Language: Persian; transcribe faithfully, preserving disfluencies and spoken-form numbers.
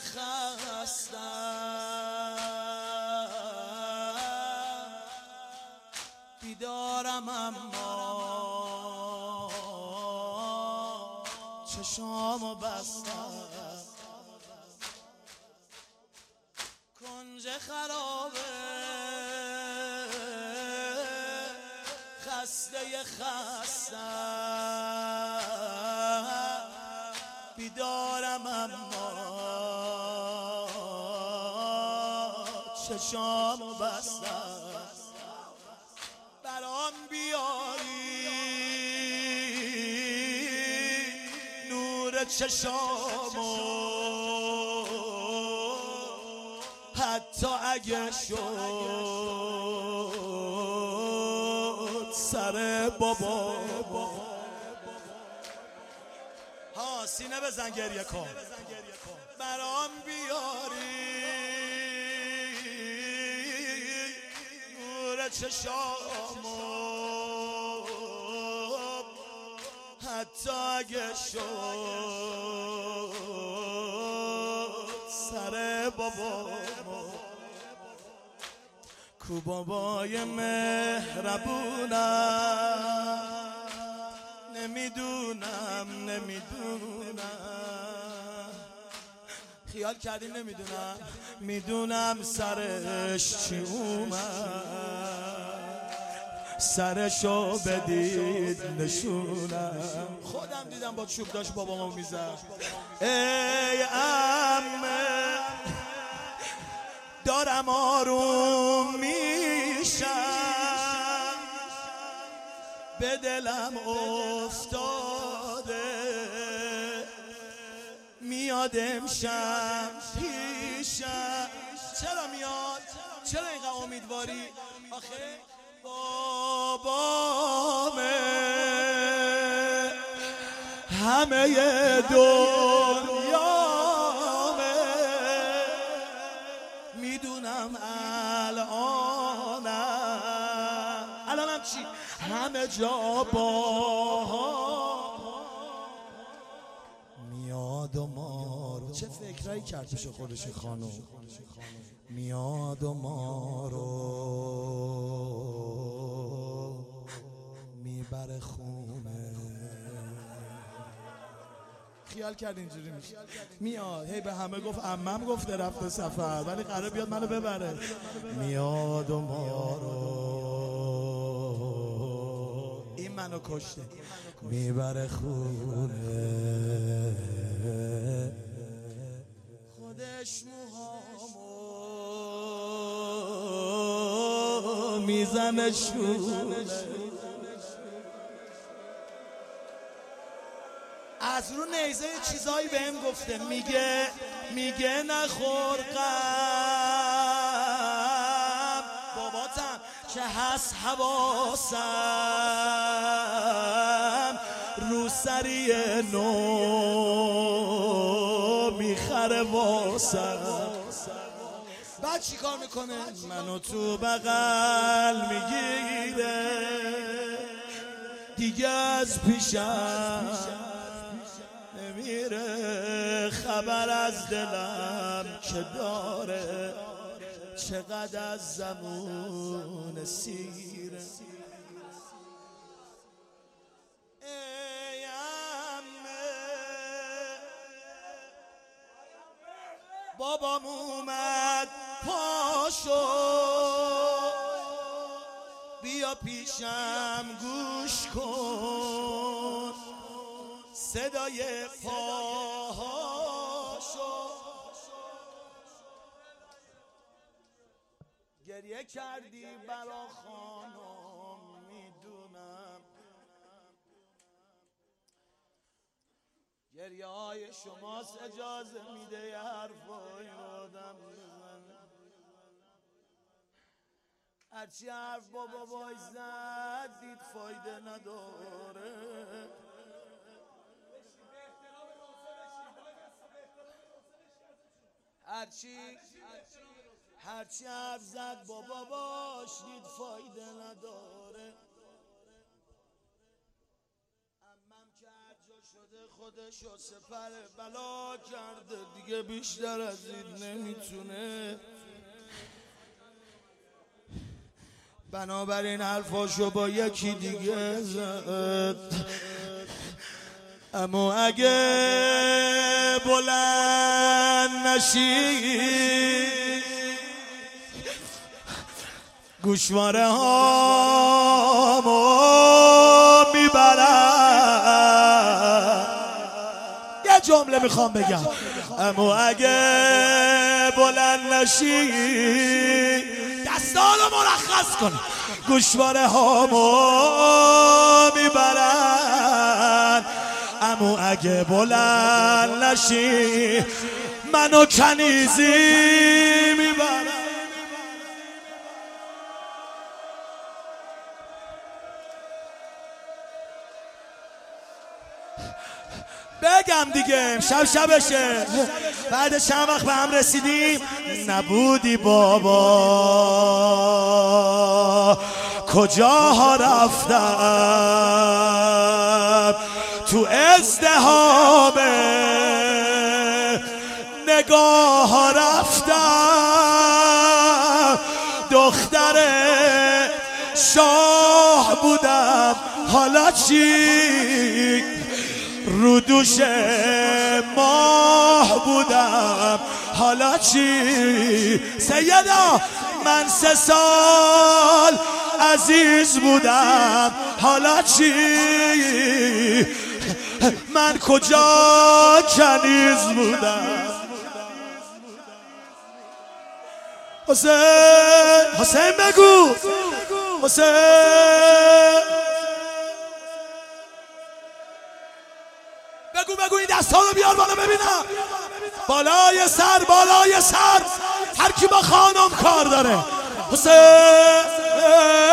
خستم بیدارم اما چشامو بستم کنج خرابه خسته خستم بیدارم اما چشامو بستم برام بیاری نور چشامو حتی اگه شد سر بابا ها سینه بزن گریه کن برام بیاری نور چشامو حتی اگه شد سر بابا کو بابای مهربونم نمیدونم نمیدونم خیال کردی نمیدونم میدونم سرش چی اومد سرشو بدید نشونم خودم دیدم با چوب داشت بابامو میزد ای عمه دارم آروم میشم به دلم افتاده میاد امشب پیشم چرا میاد؟ چرا اینقدر امیدواری؟ آخه بابامه همه دنیامه میدونم الانم الانم چی؟ همه جا با میاد و ما رو چه فکرایی کرد پیش خودش خانم میاد و ما رو میبره خونه خیال کرد اینجوری میشه میاد هی به همه گفت عمم گفته رفته سفر ولی قرار بیاد منو ببره میاد و ما رو این منو کشته میبره خونه خودش موهامو میزنه شونه از رو نیزه چیزایی بهم گفته میگه میگه نخور غم باباتم که هست حواسم رو سری نو میخره واسم بعد چی کار میکنه؟ منو تو بغل میگیره دیگه از پیشم نمیره خبر از دلم که داره چقدر از زمون سیره ای عمه بابام اومد پاشو بیا پیشم گوش کن صدای پاهاشو گریه کردی برا خانم میدونم گریه های شماست اجازه میده یه حرفایی آدم بزنه هرچی حرف با بابای زد دید فایده نداره هرچی هرچی حرف زد با باباش دید فایده نداره عمم که هر جا خودشو سپر بلا کرده دیگه بیشتر از این نمیتونه بنابراین حرفاشو با یکی دیگه زد اما اگه بلند نشی گوشواره هامو میبرن یه جمله میخوام بگم اما اگه بلند نشی دستانو مرخص کن گوشواره هامو میبرن اما اگه بلند نشی منو کنیزی میبرن بگم دیگه شب شبشه بعد چند وقت به هم رسیدیم نبودی بابا کجاها رفتم تو ازدحام نگاه ها رفتم دختر شاه بودم حالا چی رو دوش ماه بودم حالا چی سیدا من سه سال عزیز بودم حالا چی من کجا کنیز بودم حسین حسین بگو حسین بگو بگو این دستا رو بیار بالا ببینم بالای سر بالای سر هر کی با خانم کار داره حسین